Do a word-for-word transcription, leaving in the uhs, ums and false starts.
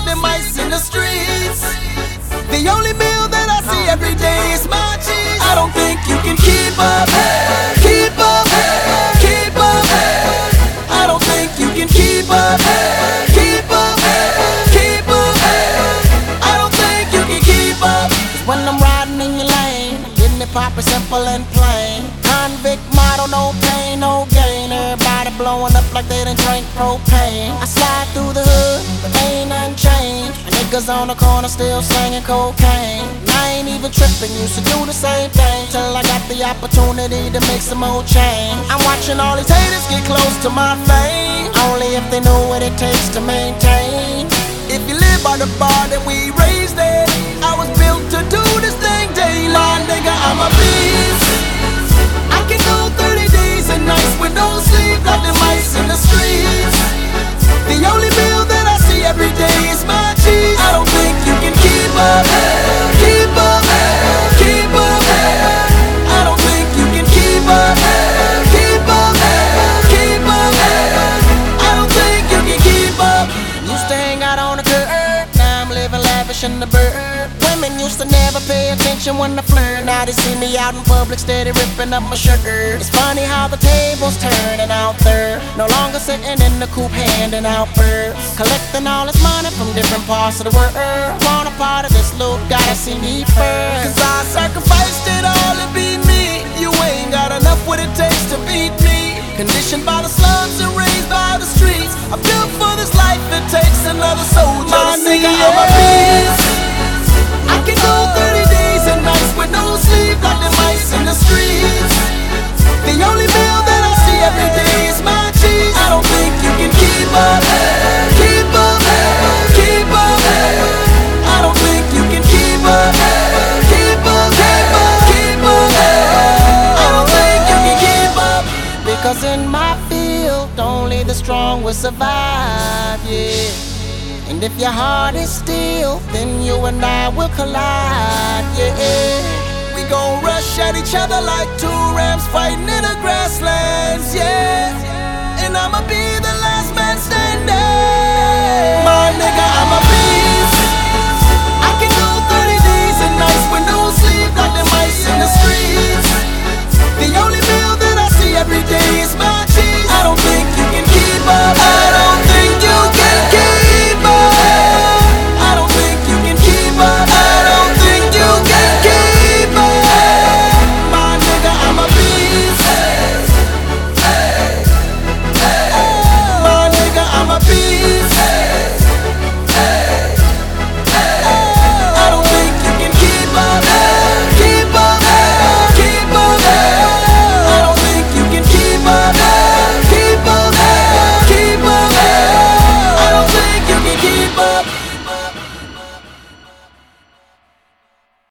like the mice in the streets. The only meal that I see every day is my cheese. I don't think you can keep up, keep up, keep up. I don't think you can keep up, keep up, keep up. I don't think you can keep up. 'Cause when I'm riding in your lane, I'm getting it poppin' simple and plain. Convict model, no pain, no gain. Everybody blowing up like they done drank propane. I slide through the hood, but ain't nothing changed. Niggas on the corner still slanging cocaine. I ain't even tripping, used to do the same thing till I got the opportunity to make some more change. I'm watching all these haters get close to my fame, only if they know what it takes to maintain. If you live by the bar, then we raised it. I was built to do this thing daily. My nigga, I'm a beast. I can go thirty days and nights with no sleep like the mice in the streets. The only meal that I see every day is my cheese. I don't think you can keep up, keep up, keep up. I don't think you can keep up, keep up, keep up. I don't think you can keep up. Used to hang out on the curb, now I'm living lavish in the bird. Women used to never pay attention when I flirt. Now they see me out in public steady ripping up my shirt. It's funny how the tables turning out there. No longer sitting in the coupe handing out birds. Collecting all this money from different parts of the world. Want a part of this loot, gotta see me first. 'Cause I sacrificed it all to be me. You ain't got enough what it takes to beat me. Conditioned by the slums and raised by the streets. I'm built for this life, it takes another soldier to see. I'm a beast. I can go thirty days and nights with no sleep like the mice in the streets. The only meal that I see every day is my cheese. I don't think you can keep up, keep up, keep up. I don't think you can keep up, keep up, keep up, keep up. I don't think you can keep up. Because in my field, only the strong will survive, yeah. And if your heart is steel, then you and I will collide, yeah. We gon' rush at each other like two rams fighting in the grasslands, yeah. And I'ma be the last man standing. My